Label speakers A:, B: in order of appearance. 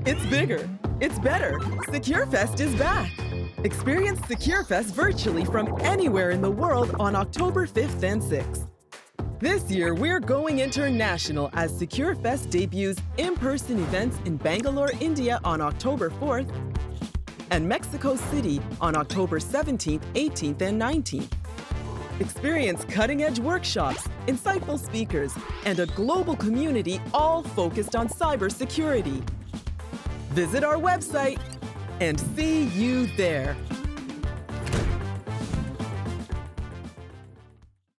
A: It's bigger. It's better. SecureFest is back. Experience SecureFest virtually from anywhere in the world on October 5th and 6th. This year, we're going international as SecureFest debuts in-person events in Bangalore, India on October 4th and Mexico City on October 17th, 18th, and 19th. Experience cutting-edge workshops, insightful speakers, and a global community all focused on cybersecurity. Visit our website and see you there.